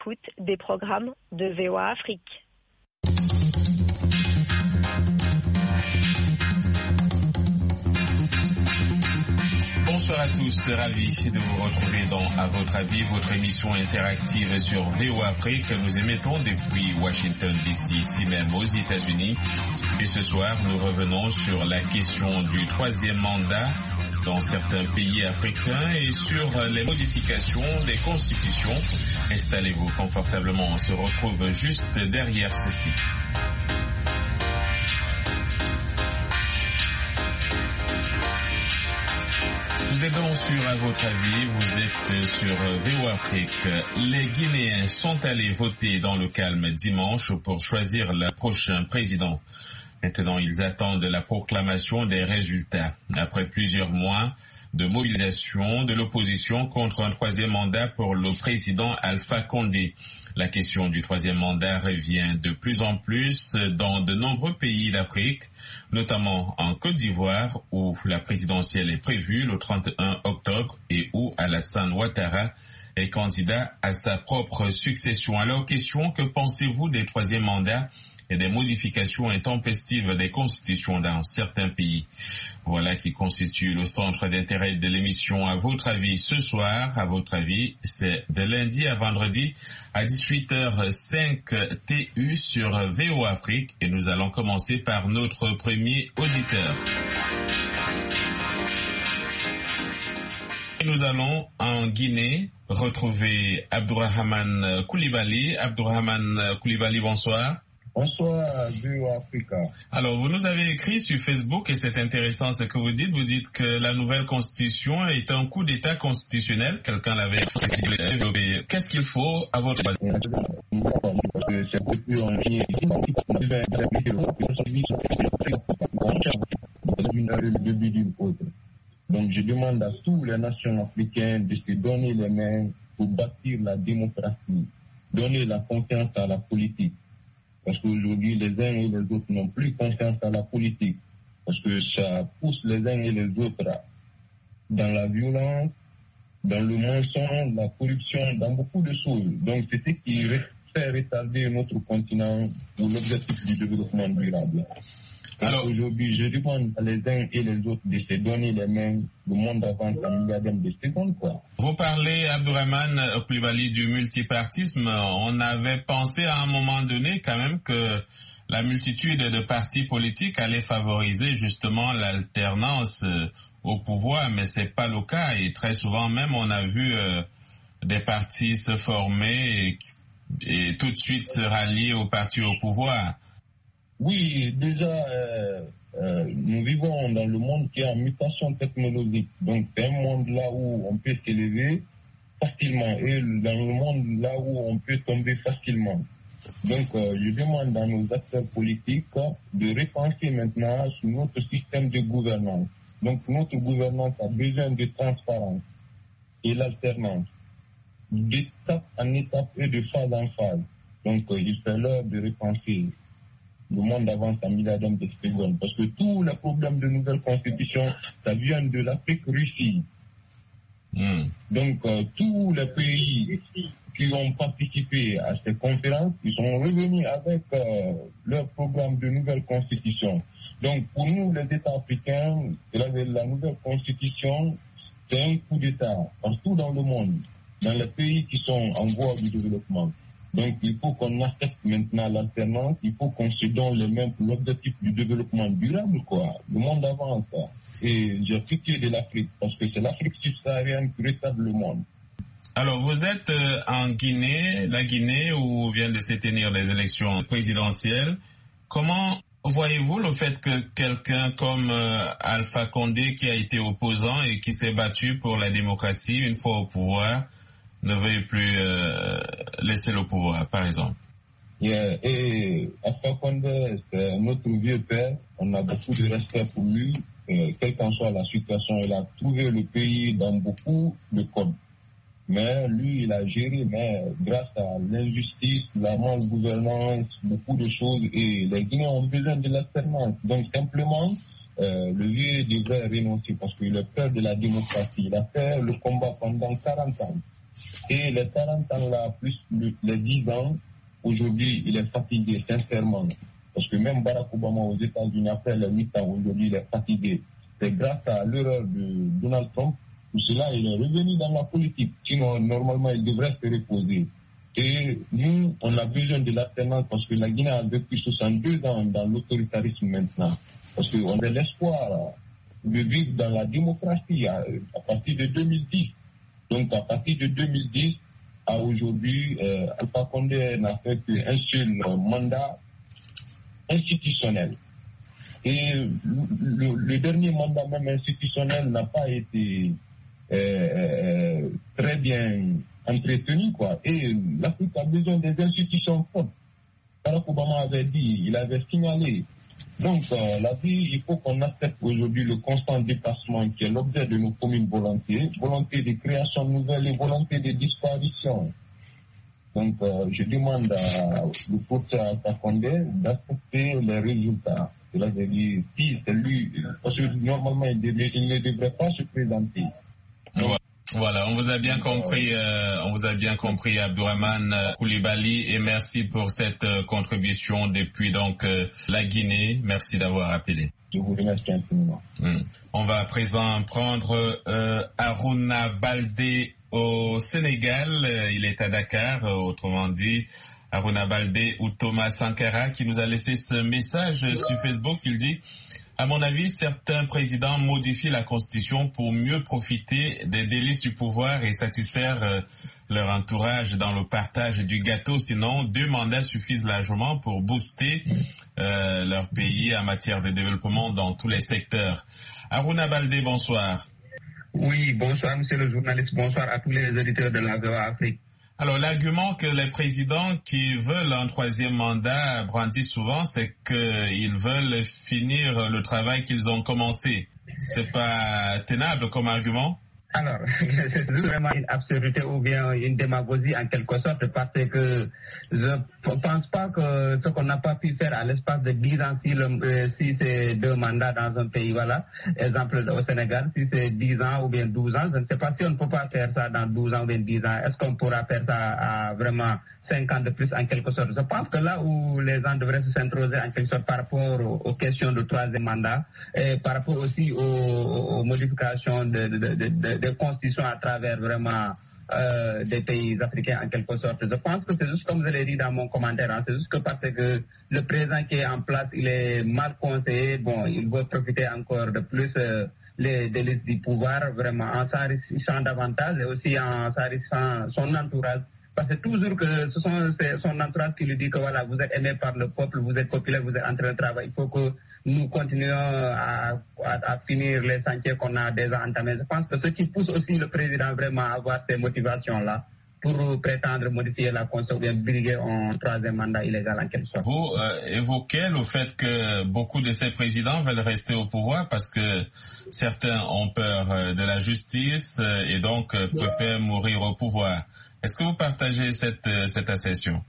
l'écoute des programmes de VOA Afrique. Bonsoir à tous, ravi de vous retrouver dans À votre avis, votre émission interactive sur VOA Afrique que nous émettons depuis Washington DC, ici même aux États-Unis. Et ce soir, nous revenons sur la question du troisième mandat dans certains pays africains et sur les modifications des constitutions. Installez-vous confortablement, on se retrouve juste derrière ceci. Vous êtes donc sur À votre avis, vous êtes sur VOA Afrique. Les Guinéens sont allés voter dans le calme dimanche pour choisir le prochain président. Maintenant, ils attendent la proclamation des résultats. Après plusieurs mois de mobilisation de l'opposition contre un troisième mandat pour le président Alpha Condé. La question du troisième mandat revient de plus en plus dans de nombreux pays d'Afrique, notamment en Côte d'Ivoire où la présidentielle est prévue le 31 octobre et où Alassane Ouattara est candidat à sa propre succession. Alors, question, que pensez-vous des troisièmes mandats et des modifications intempestives des constitutions dans certains pays? Voilà qui constitue le centre d'intérêt de l'émission À votre avis ce soir. À votre avis, c'est de lundi à vendredi à 18h05 TU sur VOA Afrique et nous allons commencer par notre premier auditeur. Et nous allons en Guinée retrouver Abdourahmane Coulibaly. Abdourahmane Coulibaly, bonsoir. Bonsoir, VOA Africa. Alors, vous nous avez écrit sur Facebook, et c'est intéressant ce que vous dites. Vous dites que la nouvelle constitution est un coup d'État constitutionnel. Quelqu'un l'avait écrit. Qu'est-ce qu'il faut à votre avis? Donc, je demande à toutes les nations africaines de se donner les mains pour bâtir la démocratie, donner la confiance à la politique. Parce qu'aujourd'hui, les uns et les autres n'ont plus confiance à la politique. Parce que ça pousse les uns et les autres dans la violence, dans le mensonge, la corruption, dans beaucoup de choses. Donc, c'est ce qui fait retarder notre continent pour l'objectif du développement durable. Alors, aujourd'hui, je demande à les uns et les autres de se donner les mains. Le monde avance en milliardaires de secondes, quoi. Vous parlez, Abdourahmane Coulibaly, du multipartisme. On avait pensé à un moment donné quand même que la multitude de partis politiques allait favoriser justement l'alternance au pouvoir, mais c'est pas le cas. Et très souvent même, on a vu des partis se former et tout de suite se rallier au parti au pouvoir. Oui, déjà, nous vivons dans le monde qui est en mutation technologique. Donc, c'est un monde là où on peut s'élever facilement et dans le monde là où on peut tomber facilement. Donc, je demande à nos acteurs politiques de repenser maintenant sur notre système de gouvernance. Donc, notre gouvernance a besoin de transparence et l'alternance, d'étape en étape et de phase en phase. Donc, il fait l'heure de repenser. Le monde avance en milliardaires de secondes. Parce que tous les problèmes de nouvelle constitution, ça vient de l'Afrique-Russie. Donc, tous les pays qui ont participé à ces conférences, ils sont revenus avec leur programme de nouvelle constitution. Donc, pour nous, les États africains, la nouvelle constitution, c'est un coup d'État partout dans le monde, dans les pays qui sont en voie du développement. Donc, il faut qu'on accepte maintenant l'alternance, il faut qu'on se donne les mêmes pour l'objectif du développement durable, quoi. Le monde avance, quoi. Et j'ai pitié de l'Afrique, parce que c'est l'Afrique subsaharienne qui rétablit le monde. Alors, vous êtes en Guinée, la Guinée où viennent de se tenir les élections présidentielles. Comment voyez-vous le fait que quelqu'un comme Alpha Condé, qui a été opposant et qui s'est battu pour la démocratie une fois au pouvoir, ne veuille plus laisser le pouvoir, par exemple? Et Alpha Condé, c'est notre vieux père. On a beaucoup de respect pour lui. Quelle qu'en soit la situation, il a trouvé le pays dans beaucoup de codes. Mais lui, il a géré, mais grâce à l'injustice, la malgouvernance, beaucoup de choses. Et les Guinéens ont besoin de l'alternance. Donc simplement, le vieux devrait renoncer parce qu'il a peur de la démocratie. Il a fait le combat pendant 40 ans. Et les 40 ans là, plus les 10 ans, aujourd'hui, il est fatigué, sincèrement. Parce que même Barack Obama aux États-Unis, après les 8 ans, aujourd'hui, il est fatigué. C'est grâce à l'erreur de Donald Trump, pour cela, il est revenu dans la politique. Sinon, normalement, il devrait se reposer. Et nous, on a besoin de l'alternance parce que la Guinée a vécu 62 ans dans l'autoritarisme maintenant. Parce qu'on a l'espoir de vivre dans la démocratie à partir de 2010. Donc, à partir de 2010 à aujourd'hui, Alpha Condé n'a fait qu'un seul mandat institutionnel. Et le dernier mandat même institutionnel n'a pas été très bien entretenu, quoi. Et l'Afrique a besoin des institutions fortes. Barack Obama avait dit, il avait signalé. Donc, la vie, il faut qu'on accepte aujourd'hui le constant déplacement qui est l'objet de nos communes volontés, volonté de création nouvelle et volonté de disparition. Donc, je demande au professeur Alpha Condé d'accepter les résultats. Cela veut dire, si c'est lui, parce que normalement, il ne devrait pas se présenter. Donc, voilà, on vous a bien compris, Abdourahmane Coulibaly, et merci pour cette contribution depuis donc la Guinée. Merci d'avoir appelé. Je vous remercie infiniment. On va à présent prendre Harouna Baldé au Sénégal. Il est à Dakar, autrement dit. Harouna Baldé ou Thomas Sankara qui nous a laissé ce message sur Facebook. Il dit: à mon avis, certains présidents modifient la Constitution pour mieux profiter des délices du pouvoir et satisfaire leur entourage dans le partage du gâteau. Sinon, 2 mandats suffisent largement pour booster leur pays en matière de développement dans tous les secteurs. Harouna Baldé, bonsoir. Oui, bonsoir, monsieur le journaliste. Bonsoir à tous les auditeurs de la VOA Afrique. Alors, l'argument que les présidents qui veulent un 3e mandat brandissent souvent, c'est qu'ils veulent finir le travail qu'ils ont commencé. C'est pas tenable comme argument? Alors, c'est vraiment une absurdité ou bien une démagogie en quelque sorte, parce que je ne pense pas que ce qu'on n'a pas pu faire à l'espace de 10 ans, si c'est 2 mandats dans un pays, voilà, exemple au Sénégal, si c'est 10 ans ou bien 12 ans, je ne sais pas si on ne peut pas faire ça dans 12 ans ou bien 10 ans. Est-ce qu'on pourra faire ça à vraiment 5 ans de plus en quelque sorte? Je pense que là où les gens devraient s'interroger en quelque sorte par rapport aux questions de 3e mandat et par rapport aussi aux modifications de constitution à travers vraiment des pays africains en quelque sorte. Je pense que c'est juste comme je l'ai dit dans mon commentaire, c'est juste que parce que le président qui est en place, il est mal conseillé, bon, il veut profiter encore de plus les délices du pouvoir, vraiment en s'enrichissant davantage et aussi en s'enrichissant son entourage. Parce que toujours que ce sont son entourage qui lui dit que voilà, vous êtes aimé par le peuple, vous êtes populaire, vous êtes en train de travailler. Il faut que nous continuions à finir les chantiers qu'on a déjà entamés. Je pense que ce qui pousse aussi le président vraiment à avoir ces motivations-là pour prétendre modifier la Constitution ou bien briguer un 3e mandat illégal en quelque sorte. Vous évoquez le fait que beaucoup de ces présidents veulent rester au pouvoir parce que certains ont peur de la justice et donc préfèrent mourir au pouvoir. Est-ce que vous partagez cette assertion?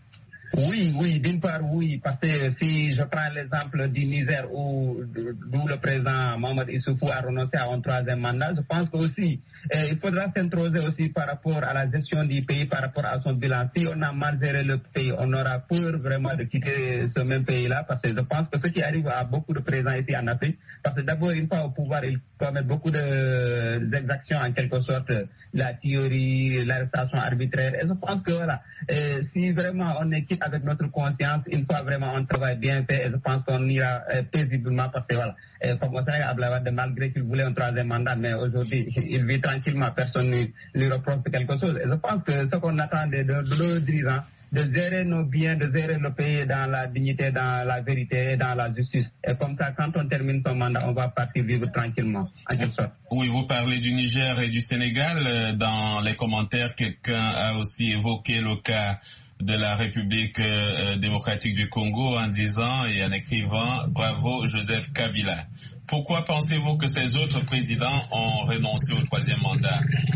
Oui, d'une part, oui, parce que si je prends l'exemple du Niger d'où le président Mohamed Issoufou a renoncé à un 3e mandat, je pense qu'aussi, il faudra s'introduire aussi par rapport à la gestion du pays, par rapport à son bilan. Si on a mal géré le pays, on aura peur vraiment de quitter ce même pays-là, parce que je pense que ce qui arrive à beaucoup de présidents ici en Afrique, parce que d'abord, une fois au pouvoir, ils commettent beaucoup d'exactions en quelque sorte, la théorie, l'arrestation arbitraire, et je pense que voilà, si vraiment on est quitte avec notre conscience, une fois vraiment on travaille bien fait, et je pense qu'on ira paisiblement, parce que voilà, comme au Sénégal, Abdoulaye Wade, malgré qu'il voulait un 3e mandat, mais aujourd'hui, il vit tranquillement, personne ne lui reproche quelque chose. Et je pense que ce qu'on attendait de nos dirigeants, de gérer nos biens, de gérer le pays dans la dignité, dans la vérité, dans la justice. Et comme ça, quand on termine son mandat, on va partir vivre tranquillement, en quelque sorte. Oui, vous parlez du Niger et du Sénégal. Dans les commentaires, quelqu'un a aussi évoqué le cas de la République démocratique du Congo en disant et en écrivant « Bravo Joseph Kabila ». Pourquoi pensez-vous que ces autres présidents ont renoncé au 3e mandat?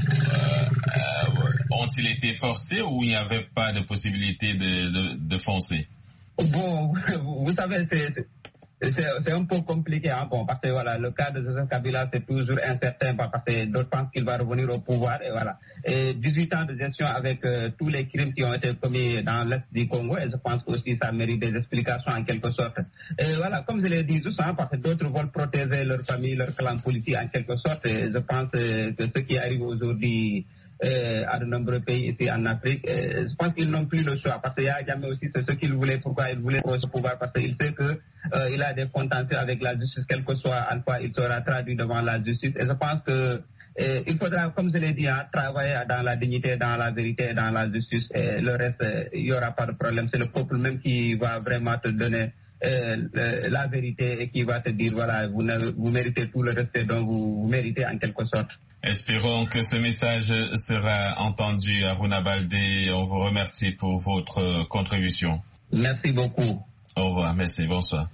Ont-ils été forcés ou il n'y avait pas de possibilité de foncer? Bon, vous savez, c'est un peu compliqué, hein, bon, parce que voilà, le cas de Joseph Kabila, c'est toujours incertain, parce que d'autres pensent qu'il va revenir au pouvoir, et voilà. Et 18 ans de gestion avec tous les crimes qui ont été commis dans l'Est du Congo, et je pense aussi ça mérite des explications en quelque sorte. Et voilà, comme je l'ai dit, juste, hein, parce que d'autres veulent protéger leur famille, leur clan politique en quelque sorte, et je pense que ce qui arrive aujourd'hui à de nombreux pays ici en Afrique, je pense qu'ils n'ont plus le choix, parce qu'il y a jamais aussi c'est ce qu'ils voulaient, pourquoi ils voulaient ce pouvoir, parce qu'il sait que il a des contentieux avec la justice, quel que soit en quoi il sera traduit devant la justice, et je pense que il faudra, comme je l'ai dit, hein, travailler dans la dignité, dans la vérité, dans la justice, et le reste, il n'y aura pas de problème, c'est le peuple même qui va vraiment te donner la vérité et qui va te dire, voilà, vous méritez tout le reste dont vous méritez en quelque sorte. Espérons que ce message sera entendu. Harouna Baldé, on vous remercie pour votre contribution. Merci beaucoup. Au revoir, merci, bonsoir.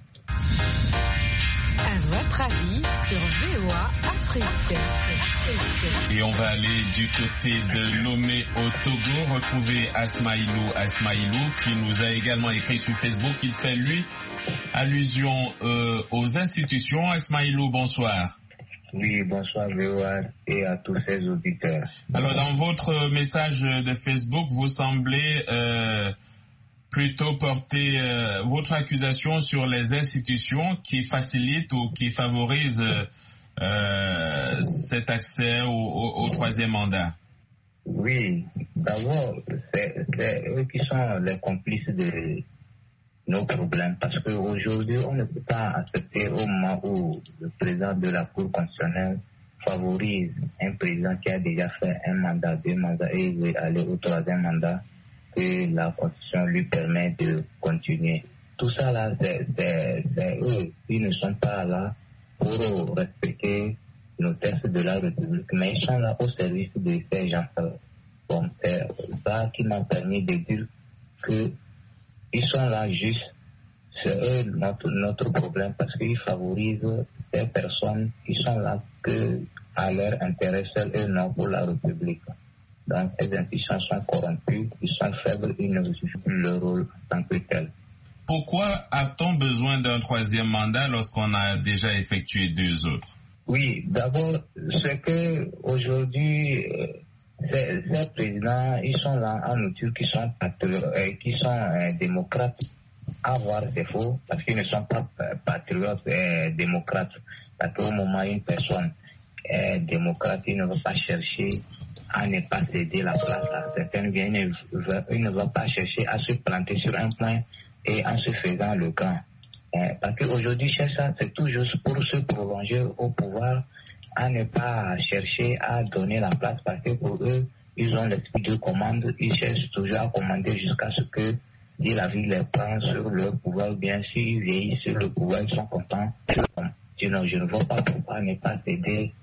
À votre avis sur VOA Afrique. Et on va aller du côté de Lomé au Togo, retrouver Asmaïlou qui nous a également écrit sur Facebook. Il fait lui allusion aux institutions. Asmaïlou, bonsoir. Oui, bonsoir VOA et à tous ces auditeurs. Alors dans votre message de Facebook, vous semblez plutôt porter votre accusation sur les institutions qui facilitent ou qui favorisent cet accès au troisième mandat. Oui, d'abord, c'est eux qui sont les complices de nos problèmes, parce qu'aujourd'hui, on ne peut pas accepter au moment où le président de la Cour constitutionnelle favorise un président qui a déjà fait un mandat, 2 mandats et il veut aller au 3e mandat, que la Constitution lui permet de continuer. Tout ça là, c'est eux qui ne sont pas là pour respecter nos textes de la République, mais ils sont là au service de ces gens-là. Bon, c'est ça qui m'a permis de dire que ils sont là juste, c'est eux notre problème, parce qu'ils favorisent ces personnes qui sont là que à leur intérêt seul et non pour la République. Donc ces institutions sont corrompues, ils sont faibles, ils ne jouent plus leur rôle en tant que tel. Pourquoi a-t-on besoin d'un 3e mandat lorsqu'on a déjà effectué 2 autres? Oui, d'abord, c'est que aujourd'hui, ces présidents, ils sont là en nature qui sont démocrates, à voir défaut, parce qu'ils ne sont pas patriotes démocrates. Parce qu'au moment où une personne est démocrate, il ne va pas chercher à ne pas céder la place à certains biens, il ne va pas chercher à se planter sur un point et en se faisant le grand. Parce qu'aujourd'hui, c'est tout juste pour se prolonger au pouvoir, à ne pas chercher à donner la place, parce que pour eux, ils ont l'esprit de commande, ils cherchent toujours à commander jusqu'à ce que la vie les prend sur leur pouvoir, bien s'ils vieillissent sur le pouvoir, ils sont contents. Sinon, je ne vois pas pourquoi ne pas céder.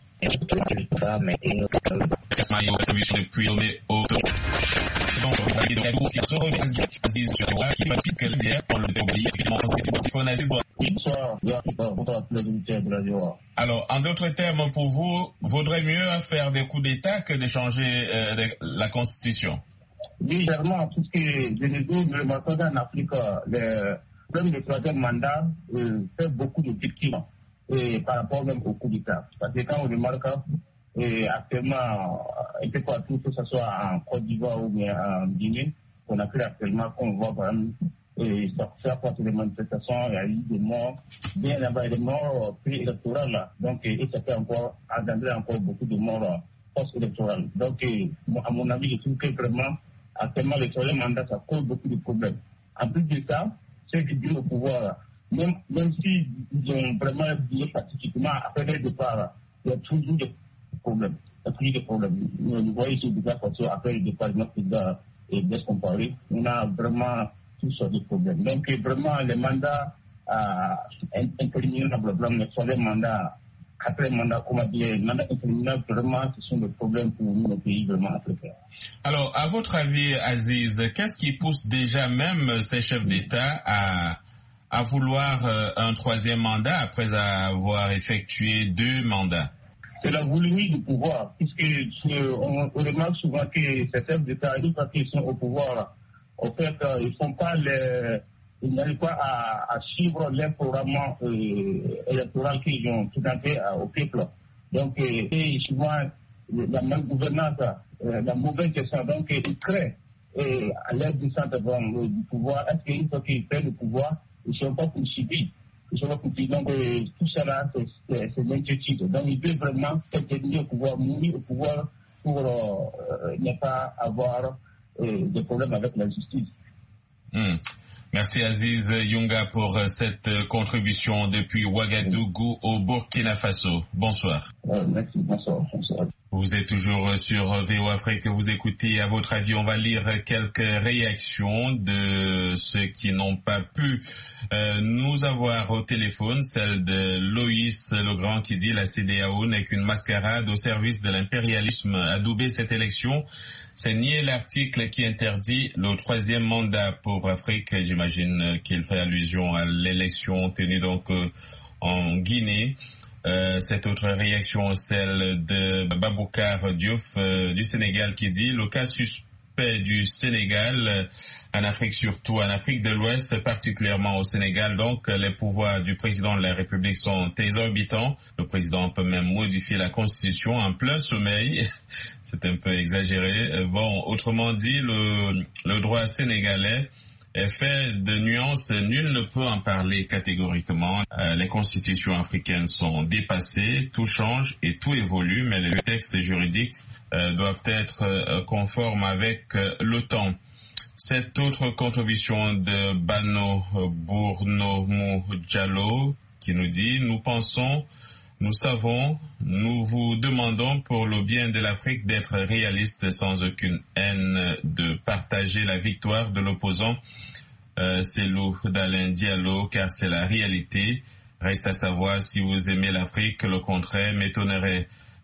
Alors, en d'autres termes, pour vous, vaudrait mieux faire des coups d'État que de changer la Constitution? Oui, clairement, puisque de nos jours, le marquage en Afrique, le problème du 3e mandat fait beaucoup de victimes par rapport même au coup d'État. Parce que quand on remarque actuellement, un peu partout, que ce soit en Côte d'Ivoire ou bien en Guinée, qu'on a fait actuellement, qu'on voit par exemple, ça porte des manifestations, il y a eu des morts, bien là-bas, des morts pré-électorales là. Donc, et ça fait encore, engendrer encore beaucoup de morts post-électorales. Donc, à mon avis, je trouve que vraiment, actuellement, le 3e mandat, ça cause beaucoup de problèmes. En plus de ça, ceux qui viennent au pouvoir, même s'ils ont vraiment bien particulièrement après le départ, il y a toujours des problèmes. Vous voyez ici, déjà, après le départ de notre président et bien comparé, on a vraiment tous sortes de problèmes. Donc, vraiment, les mandats interminables, le 3e mandat, 4e mandat, comment dire, les mandats interminables, vraiment, ce sont des problèmes pour nous, nos pays vraiment africains. Alors, à votre avis, Aziz, qu'est-ce qui pousse déjà même ces chefs d'État à vouloir un 3e mandat après avoir effectué 2 mandats? C'est la volonté du pouvoir, puisqu'on remarque souvent que ces chefs d'État, une fois qu'ils sont au pouvoir, en fait, ils ne font pas ils n'arrivent pas à suivre leur programme électoral qu'ils ont présenté au peuple. Donc, et souvent, la malgouvernance, la mauvaise gestion, donc ils créent à l'aide du centre du pouvoir. Est-ce qu'une fois qu'ils prennent le pouvoir, ils ne sont pas poursuivis? Donc, tout cela, c'est l'inquiétude. Donc, ils veulent vraiment tenir au pouvoir, mourir au pouvoir pour ne pas avoir des problèmes avec la justice. Merci Aziz Yunga pour cette contribution depuis Ouagadougou au Burkina Faso. Bonsoir. Merci, bonsoir. Vous êtes toujours sur VOA Afrique, vous écoutez. À votre avis, on va lire quelques réactions de ceux qui n'ont pas pu nous avoir au téléphone. Celle de Loïs Legrand qui dit « La CEDEAO n'est qu'une mascarade au service de l'impérialisme. Adouber cette élection, c'est nier l'article qui interdit le 3e mandat pour Afrique ». J'imagine qu'il fait allusion à l'élection tenue donc en Guinée. Cette autre réaction, celle de Baboukar Diouf du Sénégal qui dit « Le cas suspect du Sénégal en Afrique, surtout en Afrique de l'Ouest, particulièrement au Sénégal, donc les pouvoirs du président de la République sont exorbitants. Le président peut même modifier la Constitution en plein sommeil. » C'est un peu exagéré. Bon, autrement dit, le droit sénégalais est fait de nuances, nul ne peut en parler catégoriquement. Les constitutions africaines sont dépassées, tout change et tout évolue, mais les textes juridiques doivent être conformes avec le temps. Cette autre contribution de Bano Bournomou Diallo qui nous dit « Nous pensons, nous savons, nous vous demandons pour le bien de l'Afrique d'être réaliste sans aucune haine, de partager la victoire de l'opposant. C'est Lou d'Alain Diallo, car c'est la réalité. Reste à savoir si vous aimez l'Afrique, le contraire m'étonnerait.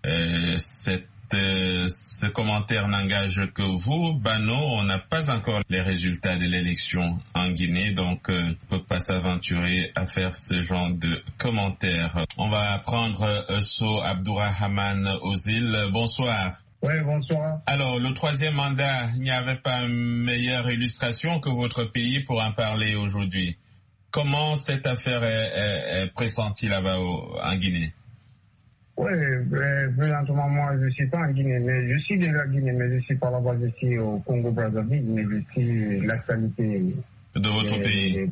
Ce commentaire n'engage que vous, Bano. On n'a pas encore les résultats de l'élection en Guinée, donc on ne peut pas s'aventurer à faire ce genre de commentaires. On va prendre So Abdourahmane Ozil. Bonsoir. Oui, bonsoir. Alors, le 3e mandat, il n'y avait pas une meilleure illustration que votre pays pour en parler aujourd'hui. Comment cette affaire est pressentie là-bas en Guinée? Oui, présentement, moi, je ne suis pas en Guinée, mais je suis de la Guinée, mais je suis pas là-bas, je suis au Congo-Brazzaville, mais je suis l'actualité de votre pays.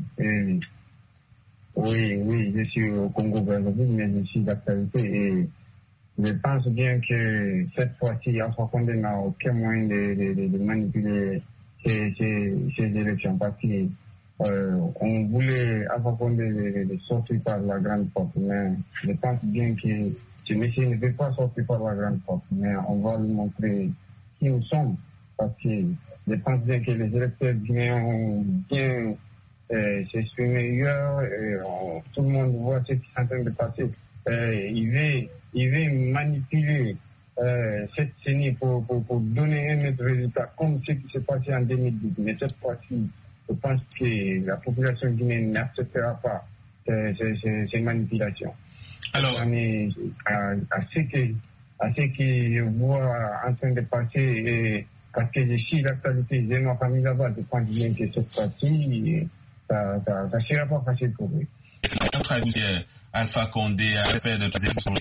Oui, je suis au Congo-Brazzaville, mais je suis d'actualité et je pense bien que cette fois-ci, Alpha Condé n'a aucun moyen de manipuler ces élections parce qu'on voulait Alpha Condé de sortir par la grande porte, mais je pense bien que ce monsieur ne veut pas sortir par la grande porte, mais on va lui montrer qui nous sommes parce que je pense bien que les électeurs guinéens ont bien s'exprimé hier et tout le monde voit ce qui est en train de passer. Il veut manipuler cette CENI pour donner un autre résultat, comme ce qui s'est passé en 2010. Mais cette fois-ci, je pense que la population guinéenne n'acceptera pas ces manipulations. Alors, à ce que je vois en train de passer, et parce que je suis l'actualité, j'ai ma famille là-bas, je pense bien que cette fois-ci, ça ne sera pas facile pour eux. Alpha Condé a fait de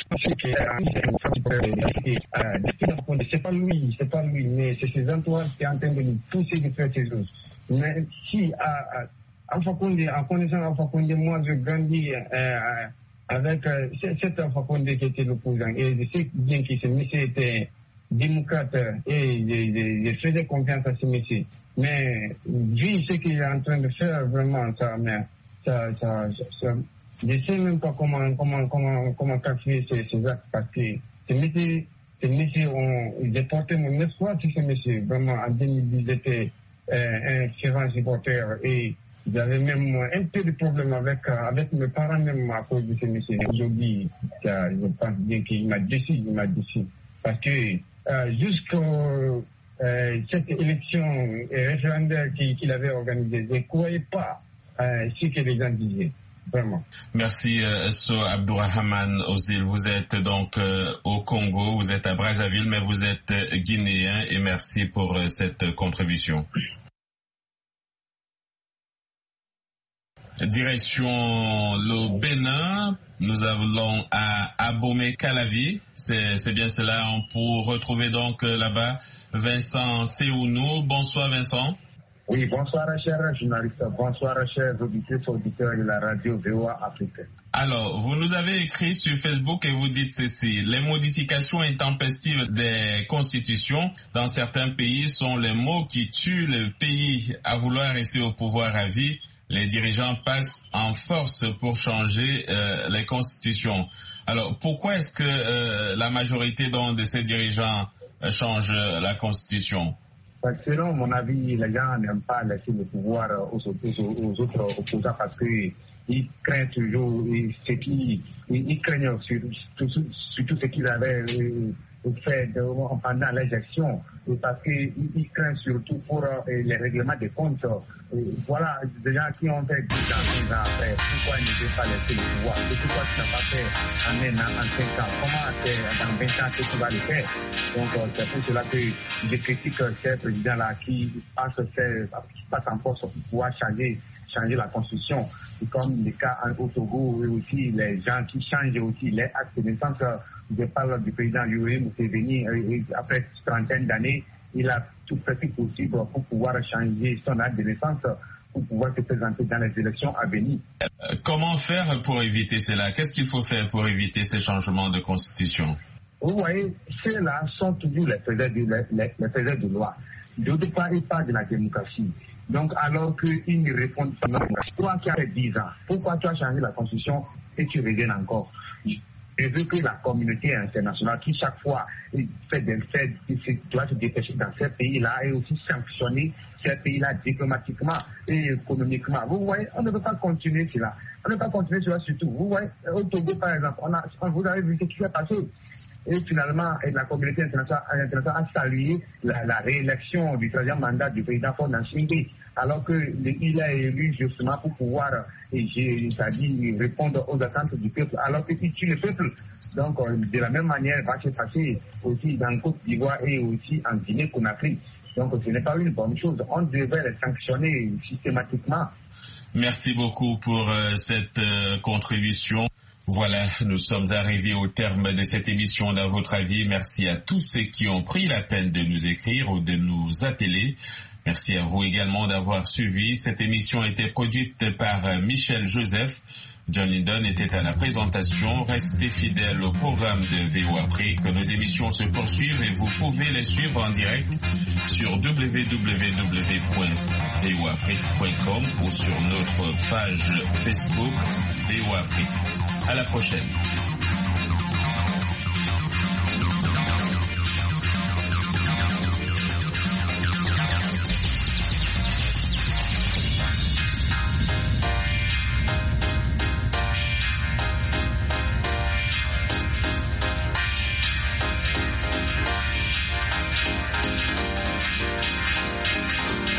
c'est pas lui, mais c'est ses entourages qui sont en train de lui pousser de faire ces choses. Mais si Alpha Condé, en connaissant Alpha Condé, moi je grandis avec cet Alpha Condé qui était l'opposant. Et je sais bien que ce monsieur était démocrate et je faisais confiance à ce monsieur. Mais vu ce qu'il est en train de faire, vraiment, je ne sais même pas comment qualifier ces actes parce que ces messieurs j'ai porté mon espoir sur ces messieurs. Vraiment, en 2010, j'étais un fervent supporter et j'avais même un peu de problème avec mes parents même à cause de ces messieurs. Aujourd'hui, je pense bien qu'il m'a déçu. Parce que jusqu'à cette élection référendaire qu'il avait organisée, je ne croyais pas ce que les gens disaient. Vraiment. Merci So Abdourahmane Ozil. Vous êtes donc au Congo, vous êtes à Brazzaville, mais vous êtes guinéen et merci pour cette contribution. Direction le Bénin, nous allons à Abomey-Calavi, c'est bien cela. On peut retrouver donc là-bas Vincent Séounou. Bonsoir Vincent. Oui, bonsoir chers journalistes, bonsoir chers auditeurs de la radio VOA africaine. Alors, vous nous avez écrit sur Facebook et vous dites ceci: les modifications intempestives des constitutions dans certains pays sont les maux qui tuent le pays. À vouloir rester au pouvoir à vie, les dirigeants passent en force pour changer les constitutions. Alors, pourquoi est-ce que la majorité donc de ces dirigeants change la constitution? Selon mon avis, les gens n'aiment pas laisser le pouvoir aux autres opposants parce qu'ils craignent toujours ils craignent surtout ce qu'ils avaient fait pendant l'élection, parce qu'ils craignent surtout pour les règlements des comptes. Voilà, des gens qui ont fait 10 ans après, pourquoi ils ne veulent pas laisser le pouvoir? Et pourquoi tu n'as pas fait en 1 an, en 5 ans? Comment dans 20 ans que tu vas le faire? Donc c'est pour cela que je critique ces présidents-là qui passent en force pour pouvoir changer la constitution. Et comme le cas au Togo, et aussi les gens qui changent aussi les actes de naissance. Je parle du président Yoweri Museveni, après 30 d'années, il a tout fait possible pour pouvoir changer son acte de naissance, pour pouvoir se présenter dans les élections à venir. Comment faire pour éviter cela? Qu'est-ce qu'il faut faire pour éviter ces changements de constitution? Vous voyez, ceux-là sont toujours les faiseurs de loi. D'autre part, ils parlent de la démocratie. Donc, alors qu'ils ne répondent pas, toi qui as 10 ans, pourquoi tu as changé la constitution et tu reviens encore? Je veux que la communauté internationale, qui chaque fois doit se dépêcher dans ces pays-là et aussi sanctionner ces pays-là diplomatiquement et économiquement. Vous voyez, on ne peut pas continuer cela. On ne peut pas continuer cela surtout. Vous voyez, au Togo, par exemple, vous avez vu ce qui s'est passé. Et finalement, la communauté internationale a salué la réélection du 3e mandat du président Faure Gnassingbé, alors qu'il a élu justement pour pouvoir, c'est-à-dire répondre aux attentes du peuple, alors qu'il tue le peuple. Donc, de la même manière, va se passer aussi dans Côte d'Ivoire et aussi en Guinée-Conakry. Donc, ce n'est pas une bonne chose. On devait les sanctionner systématiquement. Merci beaucoup pour cette contribution. Voilà, nous sommes arrivés au terme de cette émission d'À votre avis. Merci à tous ceux qui ont pris la peine de nous écrire ou de nous appeler. Merci à vous également d'avoir suivi. Cette émission a été produite par Michel Joseph. John Lindon était à la présentation. Restez fidèles au programme de VOA Afrique. Nos émissions se poursuivent et vous pouvez les suivre en direct sur www.voafrique.com ou sur notre page Facebook VOA Afrique. À la prochaine.